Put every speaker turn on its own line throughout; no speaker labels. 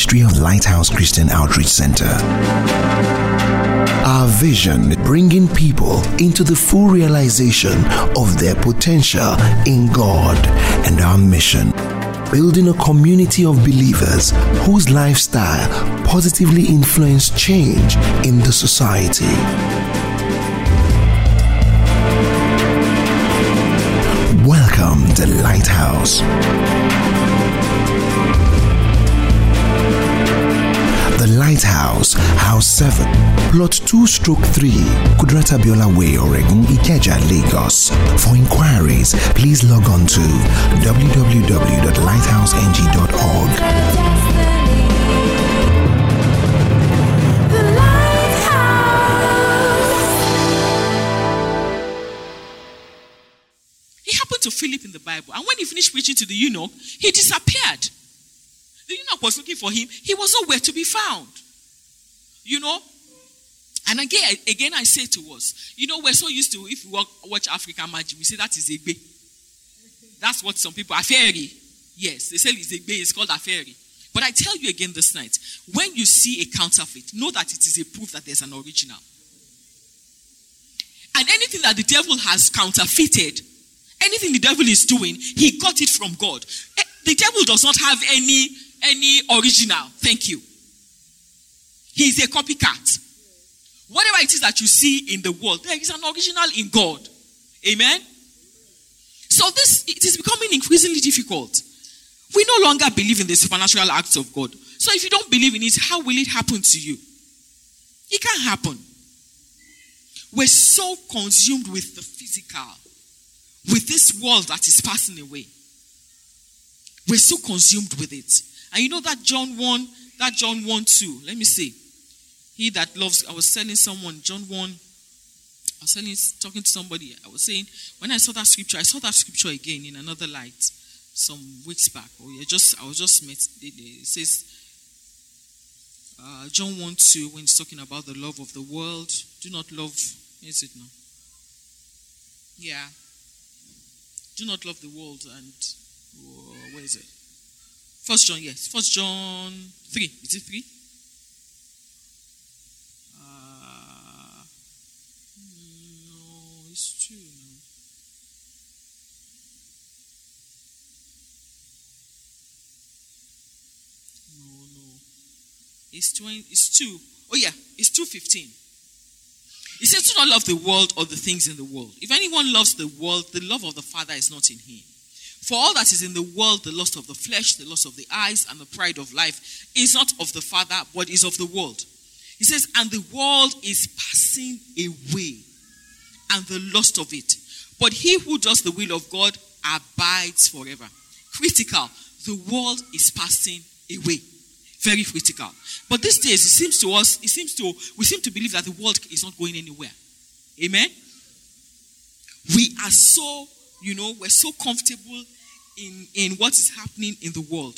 ministry of Lighthouse Christian Outreach Center. Our vision, bringing people into the full realization of their potential in God, and our mission, building a community of believers whose lifestyle positively influence change in the society. Welcome to Lighthouse. The Lighthouse, House 7, Plot 2/3, Kudrata Biola Way, Oregon, Ikeja, Lagos. For inquiries, please log on to www.lighthouseng.org.
He happened to Philip in the Bible, and when he finished preaching to the eunuch, he disappeared. The eunuch was looking for him. He was nowhere to be found. And again I say to us, we're so used to, if we watch African magic, we say that is Egbe. That's what some people, Aferi. Yes, they say it's Egbe, it's called Aferi. But I tell you again this night, when you see a counterfeit, know that it is a proof that there's an original. And anything that the devil has counterfeited, anything the devil is doing, he got it from God. The devil does not have any original. Thank you. He is a copycat. Whatever it is that you see in the world, there is an original in God. Amen? So it is becoming increasingly difficult. We no longer believe in the supernatural acts of God. So if you don't believe in it, how will it happen to you? It can't happen. We're so consumed with the physical, with this world that is passing away. We're so consumed with it. And you know that John 1:2. Let me see. He that loves, I was telling someone, John 1, talking to somebody, I was saying, when I saw that scripture again in another light some weeks back. It says, John 1:2, when he's talking about the love of the world, do not love, where is it now? Yeah. Do not love the world and, where is it? 1 John, yes. 1 John 3. Is it 3? No, it's 2 now. No. It's 2. Oh yeah, it's 2:15. It says, do not love the world or the things in the world. If anyone loves the world, the love of the Father is not in him. For all that is in the world, the lust of the flesh, the lust of the eyes, and the pride of life, is not of the Father, but is of the world. He says, and the world is passing away, and the lust of it. But he who does the will of God abides forever. Critical. The world is passing away. Very critical. But these days, we seem to believe that the world is not going anywhere. Amen? We are so, we're so comfortable in what is happening in the world.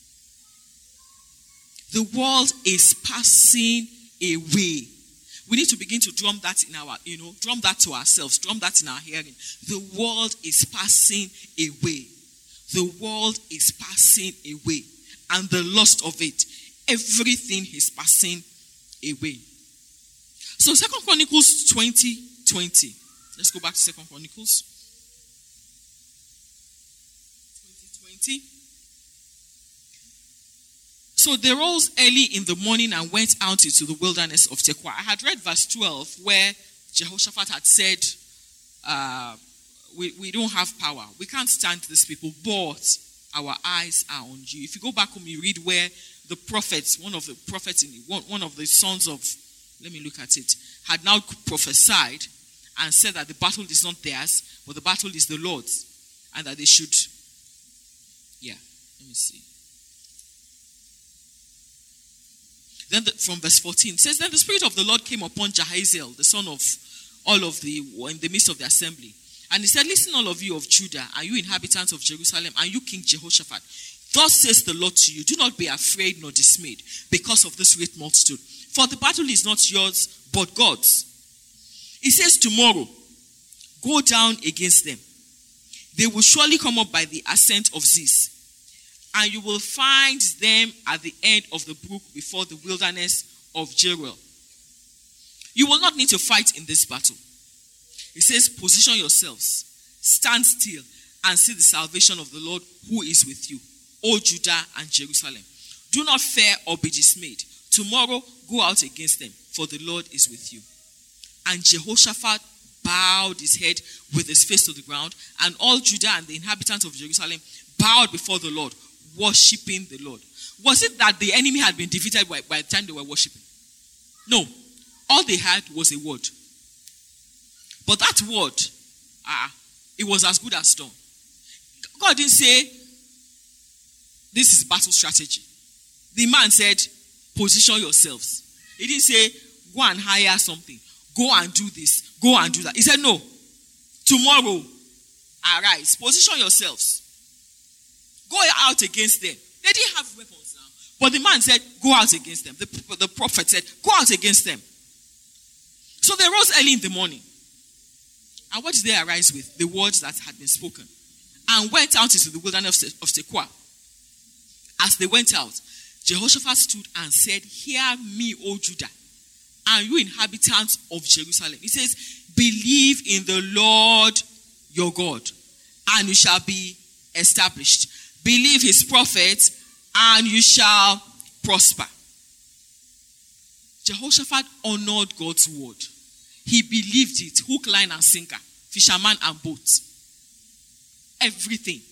The world is passing away. We need to begin to drum that to ourselves, drum that in our hearing. The world is passing away. The world is passing away. And the lust of it, everything is passing away. So 2 Chronicles 20:20. Let's go back to 2 Chronicles 20:20. So they rose early in the morning and went out into the wilderness of Tekoa. I had read verse 12 where Jehoshaphat had said, we don't have power. We can't stand these people, but our eyes are on you. If you go back home, you read where the prophets, one of the sons of, let me look at it, had now prophesied and said that the battle is not theirs, but the battle is the Lord's. And that they should, let me see. Then from verse 14, it says, then the Spirit of the Lord came upon Jahaziel, the son of in the midst of the assembly. And he said, listen, all of you of Judah, and you inhabitants of Jerusalem, and you King Jehoshaphat, thus says the Lord to you, do not be afraid nor dismayed because of this great multitude. For the battle is not yours, but God's. He says, tomorrow, go down against them. They will surely come up by the ascent of Ziz. and you will find them at the end of the brook before the wilderness of Jeruel. You will not need to fight in this battle. It says, position yourselves, stand still, and see the salvation of the Lord who is with you, O Judah and Jerusalem. Do not fear or be dismayed. Tomorrow go out against them, for the Lord is with you. And Jehoshaphat bowed his head with his face to the ground, and all Judah and the inhabitants of Jerusalem bowed before the Lord, worshipping the Lord. Was it that the enemy had been defeated by the time they were worshipping? No. All they had was a word. But that word, it was as good as done. God didn't say, this is battle strategy. The man said, position yourselves. He didn't say, go and hire something. Go and do this. Go and do that. He said, no. Tomorrow, arise. Position yourselves. Go out against them. They didn't have weapons now. But the man said, go out against them. The prophet said, go out against them. So they rose early in the morning. And what did they arise with? The words that had been spoken. And went out into the wilderness of Tekoa. As they went out, Jehoshaphat stood and said, hear me, O Judah, and you inhabitants of Jerusalem. He says, believe in the Lord your God, and you shall be established. Believe his prophets, and you shall prosper. Jehoshaphat honored God's word. He believed it, hook, line, and sinker, fisherman and boat. Everything.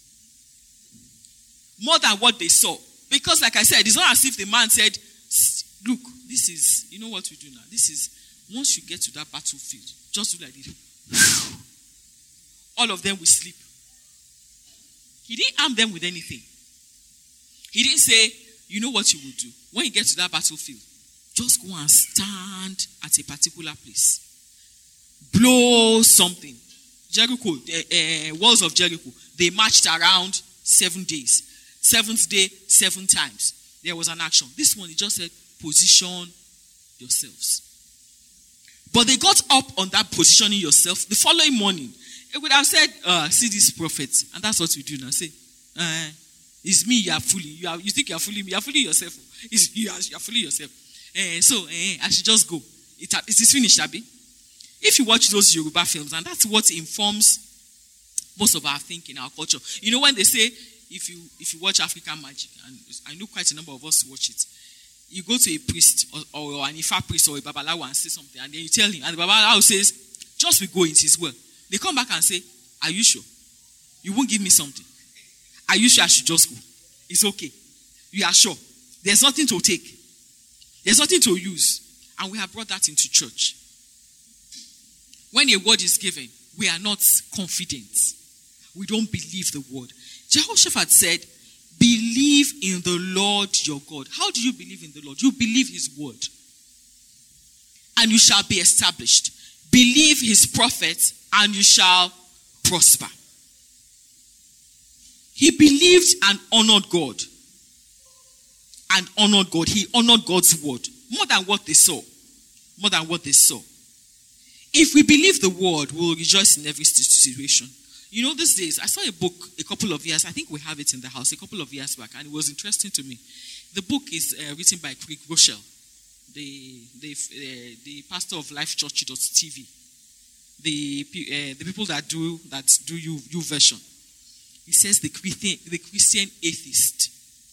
More than what they saw. Because like I said, it's not as if the man said, look, this is, you know what we do now? This is, once you get to that battlefield, just do like this. All of them will sleep. He didn't arm them with anything. He didn't say, you know what you will do? When you get to that battlefield, just go and stand at a particular place. Blow something. Jericho, walls of Jericho, they marched around 7 days. 7th day, 7 times. There was an action. This one, he just said, position yourselves. But they got up on that positioning yourself. The following morning, it would have said, see this prophet. And that's what we do now. Say, it's me you are fooling. You think you are fooling me. You are fooling yourself. You are fooling yourself. So I should just go. It is finished, Abi. If you watch those Yoruba films, and that's what informs most of our thinking, our culture. You know when they say, if you watch African Magic, and I know quite a number of us watch it, you go to a priest or an Ifa priest or a Babalawo and say something, and then you tell him, and the Babalawo says, just we go, it is well. They come back and say, are you sure? You won't give me something. Are you sure I should just go? It's okay. You are sure. There's nothing to take. There's nothing to use. And we have brought that into church. When a word is given, we are not confident. We don't believe the word. Jehoshaphat said, believe in the Lord your God. How do you believe in the Lord? You believe his word. And you shall be established. Believe his prophets and you shall prosper. He believed and honored God. And honored God. He honored God's word. More than what they saw. More than what they saw. If we believe the word, we will rejoice in every situation. You know, these days, I saw a book a couple of years, I think we have it in the house, a couple of years back, and it was interesting to me. The book is written by Craig Rochelle, the pastor of LifeChurch.tv, the people that do YouVersion. He says the Christian atheist.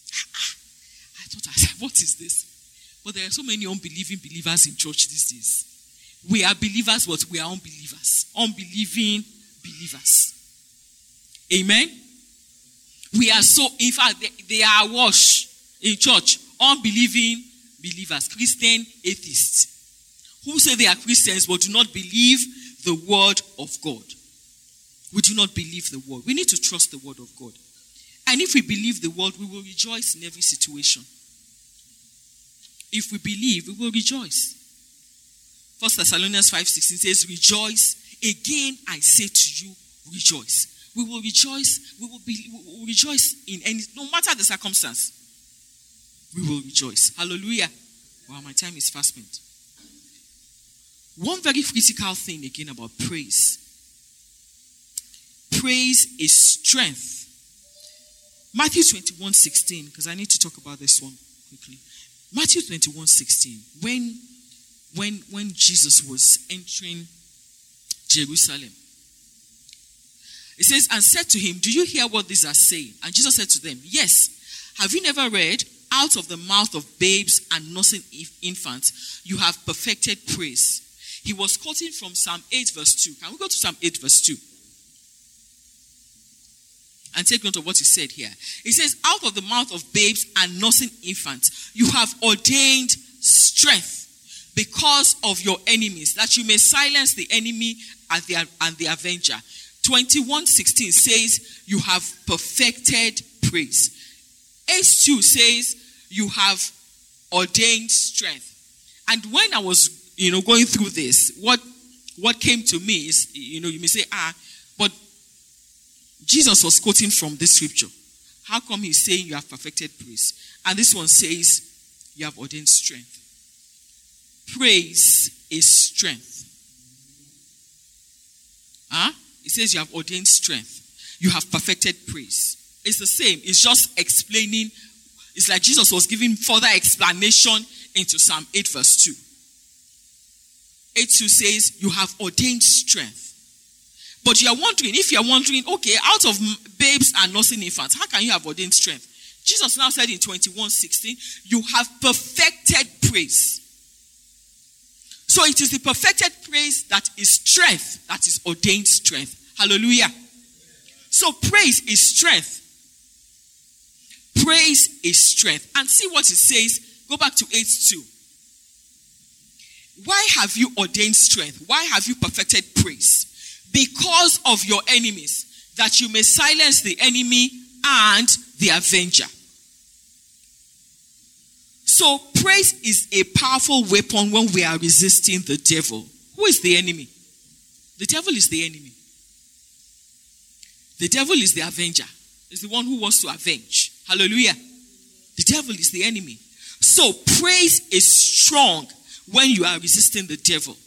I said, what is this? But there are so many unbelieving believers in church these days. We are believers, but we are unbelievers. Unbelieving believers. Amen? We are so, in fact, they are washed in church. Unbelieving believers. Christian atheists. Who say they are Christians but do not believe the word of God. We do not believe the word. We need to trust the word of God. And if we believe the word, we will rejoice in every situation. If we believe, we will rejoice. 1 Thessalonians 5:16 says, rejoice. Again, I say to you, rejoice. We will rejoice. We will rejoice in any, no matter the circumstance. We will rejoice. Hallelujah. Wow, my time is fast spent. One very critical thing again about praise. Praise is strength. Matthew 21:16, because I need to talk about this one quickly. Matthew 21:16, when Jesus was entering Jerusalem, it says, and said to him, do you hear what these are saying? And Jesus said to them, yes. Have you never read, out of the mouth of babes and nursing infants, you have perfected praise? He was quoting from Psalm 8 verse 2. Can we go to Psalm 8 verse 2? And take note of what he said here. He says, out of the mouth of babes and nursing infants, you have ordained strength because of your enemies, that you may silence the enemy and the avenger. 21:16 says, you have perfected praise. H2 says, you have ordained strength. And when I was, going through this, what came to me is, you may say, but Jesus was quoting from this scripture. How come he's saying you have perfected praise? And this one says, you have ordained strength. Praise is strength. It says you have ordained strength. You have perfected praise. It's the same. It's just explaining. It's like Jesus was giving further explanation into Psalm 8 verse 2. 8:2 says, you have ordained strength. But if you're wondering, okay, out of babes and nursing infants, how can you have ordained strength? Jesus now said in 21:16, you have perfected praise. So it is the perfected praise that is strength, that is ordained strength. Hallelujah. So praise is strength. Praise is strength. And see what it says. Go back to 8:2. Why have you ordained strength? Why have you perfected praise? Because of your enemies, that you may silence the enemy and the avenger. So praise is a powerful weapon when we are resisting the devil. Who is the enemy? The devil is the enemy. The devil is the avenger. Is the one who wants to avenge. Hallelujah. The devil is the enemy. So praise is strong when you are resisting the devil.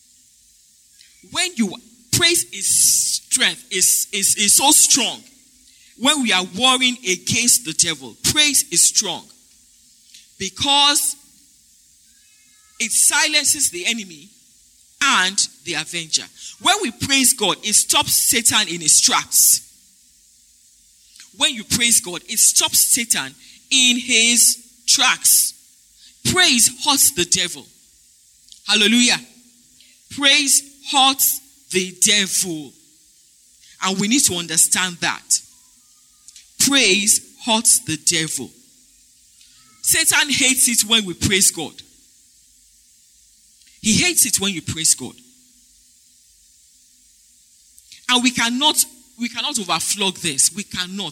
Praise is strength, is so strong when we are warring against the devil. Praise is strong because it silences the enemy and the avenger. When we praise God, it stops Satan in his tracks. When you praise God, it stops Satan in his tracks. Praise hurts the devil. Hallelujah. Praise hurts the devil. And we need to understand that. Praise hurts the devil. Satan hates it when we praise God. He hates it when you praise God. And we cannot overflog this. We cannot.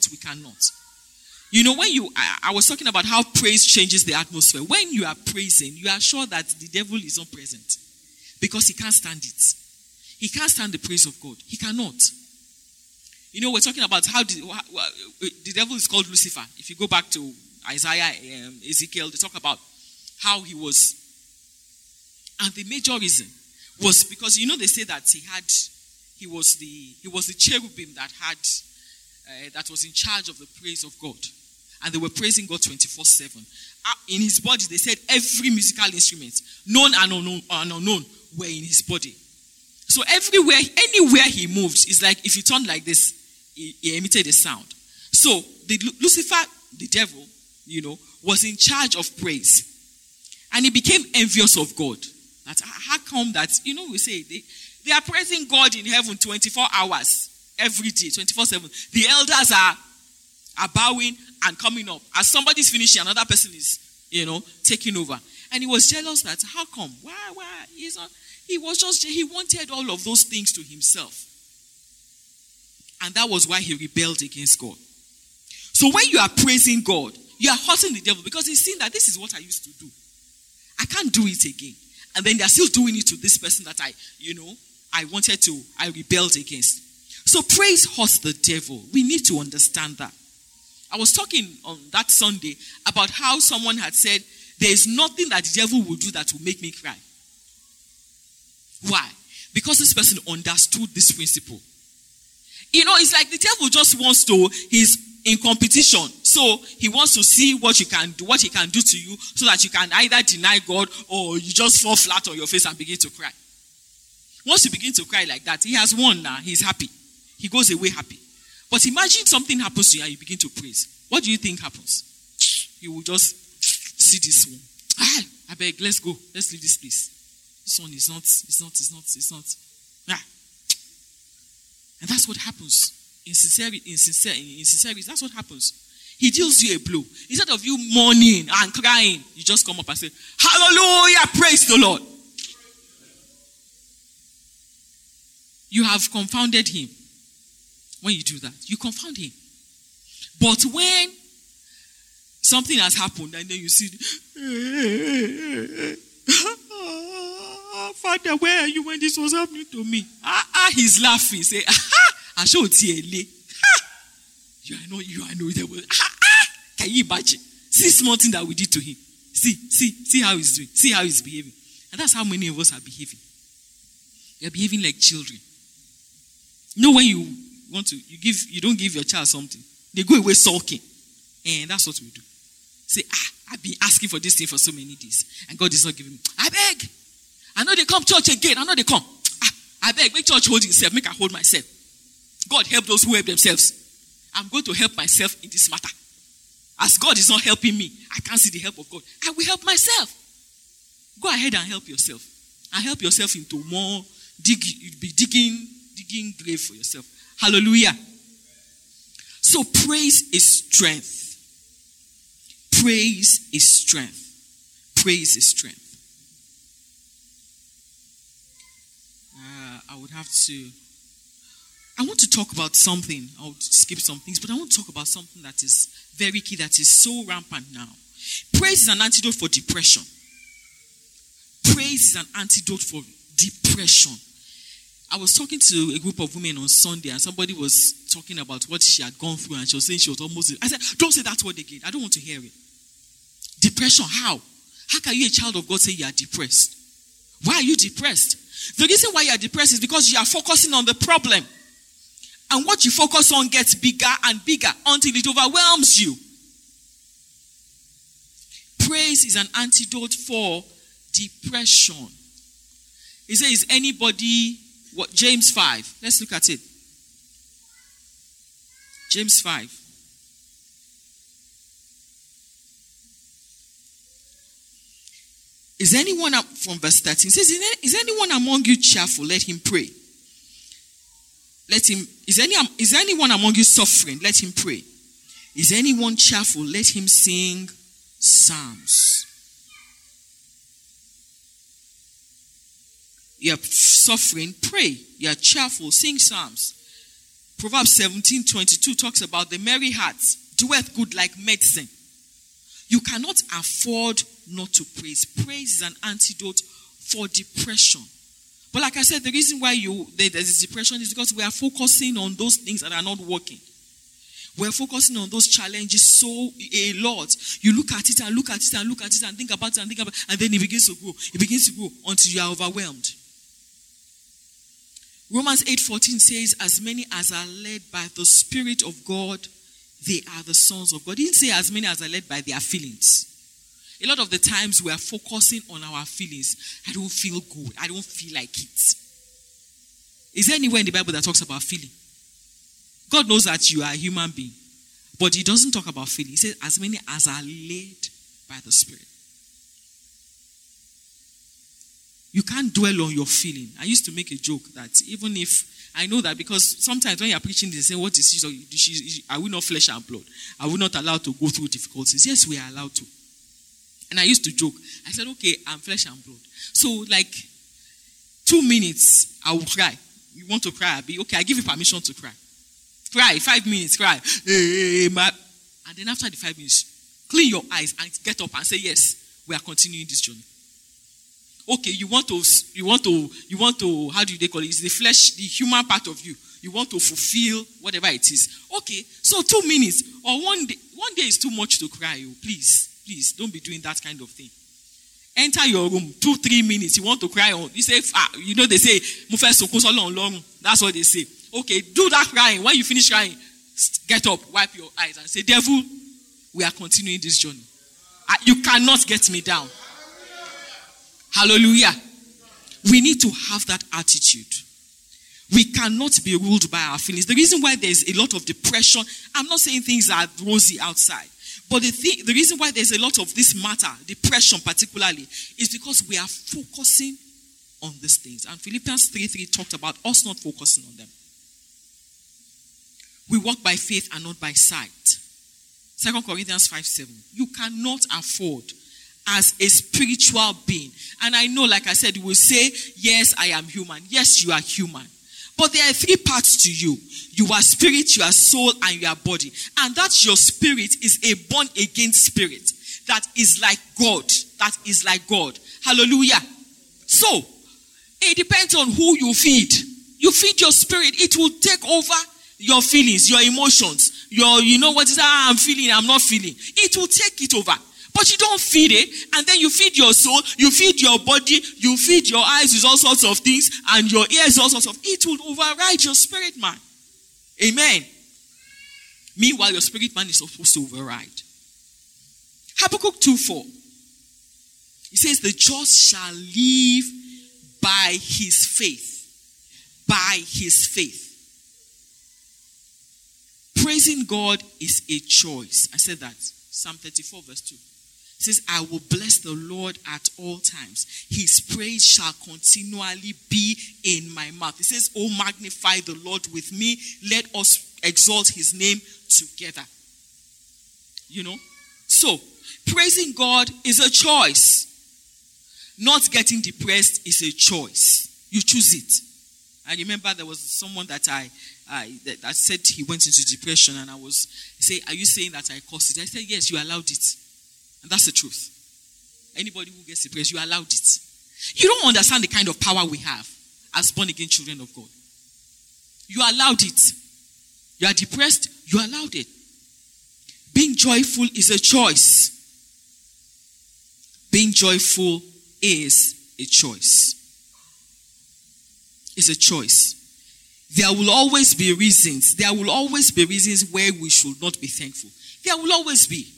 When I was talking about how praise changes the atmosphere. When you are praising, you are sure that the devil is not present. Because he can't stand it. He can't stand the praise of God. He cannot. We're talking about how the devil is called Lucifer. If you go back to Isaiah, Ezekiel, they talk about how he was. And the major reason was because, they say that he was the cherubim that was in charge of the praise of God. And they were praising God 24/7. In his body, they said every musical instrument, known and unknown, were in his body. So anywhere he moved, it's like if he turned like this, he emitted a sound. So Lucifer, the devil, was in charge of praise. And he became envious of God. That how come that, we say they are praising God in heaven 24 hours every day, 24/7. The elders are bowing and coming up. As somebody's finishing, another person is, taking over. And he was jealous that how come? Why? He wanted all of those things to himself. And that was why he rebelled against God. So when you are praising God, you are hurting the devil because he's seeing that this is what I used to do. I can't do it again. And then they're still doing it to this person that I rebelled against. So praise hurts the devil. We need to understand that. I was talking on that Sunday about how someone had said, there is nothing that the devil will do that will make me cry. Why? Because this person understood this principle. It's like the devil just wants to, he's in competition. So he wants to see what he can do to you, so that you can either deny God or you just fall flat on your face and begin to cry. Once you begin to cry like that, he has won now. He's happy. He goes away happy. But imagine something happens to you and you begin to praise. What do you think happens? You will just see this one. I beg, let's go. Let's leave this place. This one is not. And that's what happens. In sincerity, that's what happens. He deals you a blow. Instead of you mourning and crying, you just come up and say, hallelujah, praise the Lord. You have confounded him. When you do that, you confound him. But when something has happened and then you see, Father, where are you when this was happening to me? He's laughing. Say, I showed you. You are no devil. Can you imagine? See small thing that we did to him. See how he's doing. See how he's behaving. And that's how many of us are behaving. You're behaving like children. You know, when you don't give your child something, they go away sulking. And that's what we do. Say, I've been asking for this thing for so many days, and God is not giving me. I beg. I know they come church again. I know they come. I beg, make church hold himself. Make I hold myself. God help those who help themselves. I'm going to help myself in this matter. As God is not helping me, I can't see the help of God. I will help myself. Go ahead and help yourself. And help yourself into more digging grave for yourself. Hallelujah. So praise is strength. Praise is strength. Praise is strength. I want to talk about something. I'll skip some things, but I want to talk about something that is very key, that is so rampant now. Praise is an antidote for depression. Praise is an antidote for depression. I was talking to a group of women on Sunday, and somebody was talking about what she had gone through, and she was saying she was almost... I said, don't say that word again. I don't want to hear it. Depression, how? How can you, a child of God, say you are depressed? Why are you depressed? The reason why you are depressed is because you are focusing on the problem. And what you focus on gets bigger and bigger until it overwhelms you. Praise is an antidote for depression. He says, is anybody... What? James 5. Let's look at it. James 5. Is anyone, from verse 13, it says, is anyone among you cheerful? Let him pray. Is anyone among you suffering? Let him pray. Is anyone cheerful? Let him sing psalms. You're suffering, pray. You're cheerful, sing psalms. Proverbs 17:22 talks about the merry heart doeth good like medicine. You cannot afford not to praise. Praise is an antidote for depression. But like I said, the reason why there's depression is because we are focusing on those things that are not working. We're focusing on those challenges so a lot. You look at it and look at it and look at it and think about it and think about it, and then it begins to grow. It begins to grow until you are overwhelmed. Romans 8:14 says, as many as are led by the Spirit of God, they are the sons of God. It didn't say as many as are led by their feelings. A lot of the times we are focusing on our feelings. I don't feel good. I don't feel like it. Is there anywhere in the Bible that talks about feeling? God knows that you are a human being, but he doesn't talk about feeling. He says as many as are led by the Spirit. You can't dwell on your feeling. I used to make a joke that even if, I know that because sometimes when you're preaching, they say, what is she? Are we not flesh and blood? Are we not allowed to go through difficulties? Yes, we are allowed to. And I used to joke. I said, okay, I'm flesh and blood. So like 2 minutes, I will cry. You want to cry? I'll be okay, I give you permission to cry. Cry, 5 minutes, cry. And then after the 5 minutes, clean your eyes and get up and say, yes, we are continuing this journey. Okay, you want to, how do they call it? It's the flesh, the human part of you. You want to fulfill whatever it is. Okay, so 2 minutes or 1 day. 1 day is too much to cry. Please, don't be doing that kind of thing. Enter your room, 2-3 minutes. You want to cry on. You say, they say, that's what they say. Okay, do that crying. When you finish crying, get up, wipe your eyes, and say, devil, we are continuing this journey. You cannot get me down. Hallelujah. We need to have that attitude. We cannot be ruled by our feelings. The reason why there's a lot of depression, I'm not saying things are rosy outside, but the reason why there's a lot of this matter, depression particularly, is because we are focusing on these things. And Philippians 3:3 talked about us not focusing on them. We walk by faith and not by sight. 2 Corinthians 5:7. You cannot afford as a spiritual being. And I know, like I said, you will say, yes, I am human. Yes, you are human. But there are three parts to you. You are spirit, you are soul, and you are body. And that your spirit is a born-again spirit that is like God. That is like God. Hallelujah. So, it depends on who you feed. You feed your spirit, it will take over your feelings, your emotions, I'm feeling, I'm not feeling. It will take it over. But you don't feed it, and then you feed your soul, you feed your body, you feed your eyes with all sorts of things, and your ears all sorts of. It will override your spirit man. Amen. Meanwhile, your spirit man is supposed to override. Habakkuk 2:4. It says, the just shall live by his faith. By his faith. Praising God is a choice. I said that. Psalm 34 verse 2. It says, I will bless the Lord at all times. His praise shall continually be in my mouth. It says, oh, magnify the Lord with me. Let us exalt his name together. So, praising God is a choice. Not getting depressed is a choice. You choose it. I remember there was someone that that said he went into depression, and I say, are you saying that I caused it? I said, yes, you allowed it. And that's the truth. Anybody who gets depressed, you allowed it. You don't understand the kind of power we have as born-again children of God. You allowed it. You are depressed, you allowed it. Being joyful is a choice. Being joyful is a choice. It's a choice. There will always be reasons. There will always be reasons where we should not be thankful. There will always be.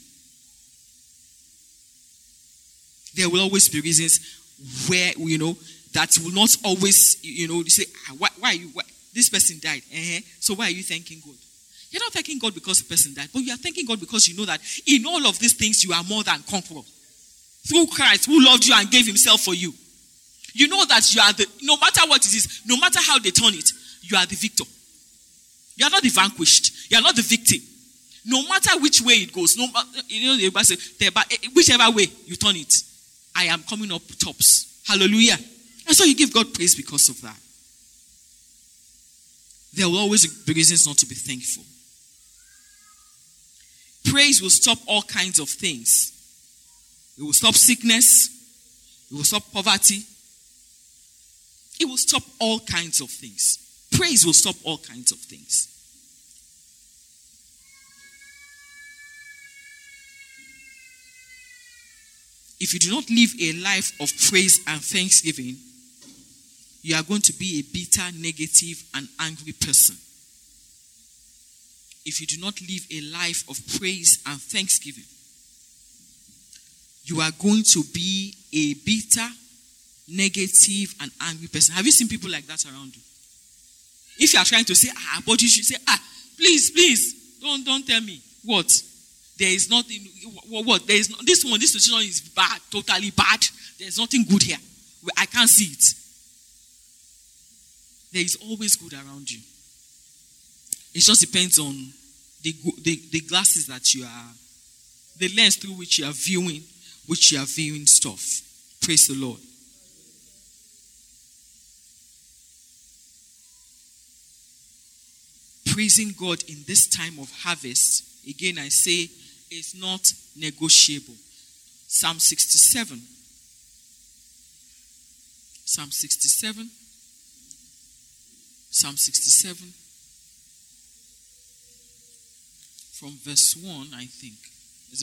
There will always be reasons where, that will not always, you say, why this person died. So why are you thanking God? You're not thanking God because the person died, but you are thanking God because you know that in all of these things you are more than conqueror. Through Christ who loved you and gave himself for you. You know that you are no matter what it is, no matter how they turn it, you are the victor. You are not the vanquished. You are not the victim. No matter which way it goes, whichever way you turn it, I am coming up tops. Hallelujah. And so you give God praise because of that. There will always be reasons not to be thankful. Praise will stop all kinds of things. It will stop sickness. It will stop poverty. It will stop all kinds of things. Praise will stop all kinds of things. If you do not live a life of praise and thanksgiving, you are going to be a bitter, negative, and angry person. If you do not live a life of praise and thanksgiving, you are going to be a bitter, negative, and angry person. Have you seen people like that around you? If you are trying to say, but you should say, please, don't tell me. What? There is nothing, what? There is no, this situation is bad, totally bad. There's nothing good here. I can't see it. There is always good around you. It just depends on the glasses that you are, the lens through which you are viewing stuff. Praise the Lord. Praising God in this time of harvest, again I say, is not negotiable. Psalm 67. Psalm 67. Psalm 67. From verse 1, I think. It's a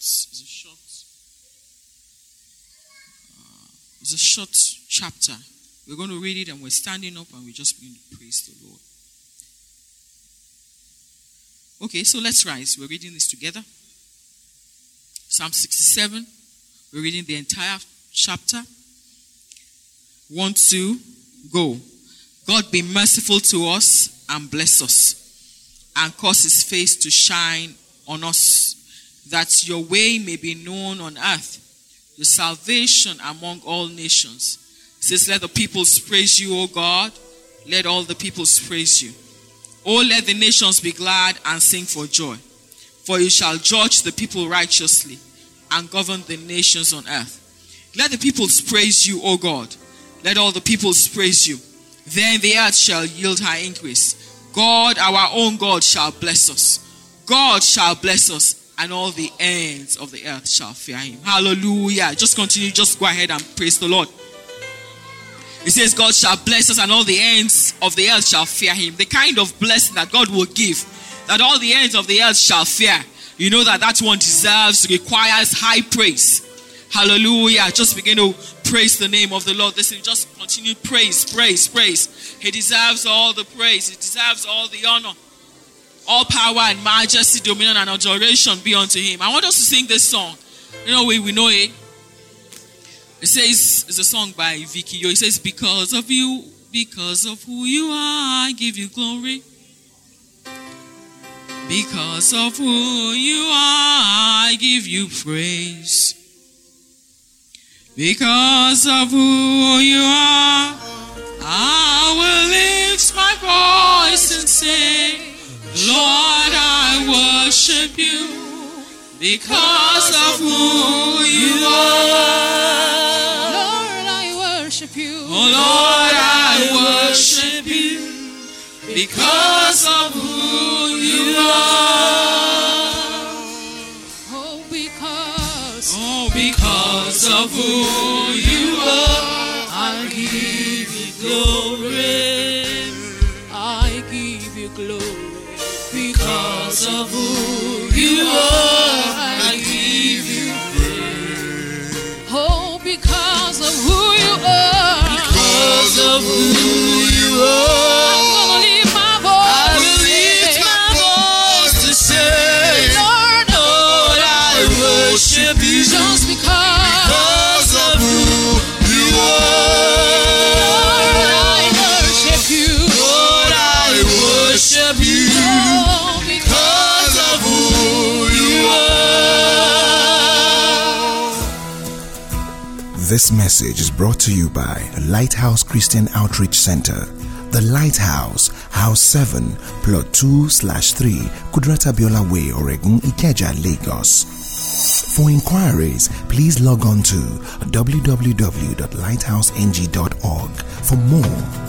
short chapter. We're going to read it and we're standing up and we're just going to praise the Lord. Okay, so let's rise. We're reading this together. Psalm 67. We're reading the entire chapter. 1, 2, go. God be merciful to us and bless us, and cause his face to shine on us, that your way may be known on earth, your salvation among all nations. It says, let the peoples praise you, O God. Let all the peoples praise you. Oh, let the nations be glad and sing for joy. For you shall judge the people righteously and govern the nations on earth. Let the peoples praise you, O God. Let all the peoples praise you. Then the earth shall yield her increase. God, our own God, shall bless us. God shall bless us, and all the ends of the earth shall fear him. Hallelujah. Just continue. Just go ahead and praise the Lord. It says God shall bless us, and all the ends of the earth shall fear him. The kind of blessing that God will give, that all the ends of the earth shall fear. You know that one requires high praise. Hallelujah. Just begin to praise the name of the Lord. Listen, just continue. Praise. He deserves all the praise. He deserves all the honor. All power and majesty, dominion and adoration be unto him. I want us to sing this song. You know, we know it. It says, it's a song by Vicky Yo. It says, because of you, because of who you are, I give you glory. Because of who you are, I give you praise. Because of who you are, I will lift my voice and say, Lord, I worship you. Because of who you are,
Lord, I worship you.
Oh Lord, I worship you. Because of who you are. Because of who you are, I give you glory.
I give you glory.
Because of who you are, I give you praise.
Oh, because of who you are.
Because of who you are,
I'm gonna lift my voice.
I will lift my voice to say,
Lord,
Lord, I worship you.
just
Because of who you are,
Lord, I worship you.
Lord, I worship you.
Oh,
Because of who you are.
This message is brought to you by Lighthouse Christian Outreach Center. The Lighthouse, House 7, Plot 2/3, Kudrata Biola Way, Oregun, Ikeja, Lagos. For inquiries, please log on to www.lighthouseng.org. For more,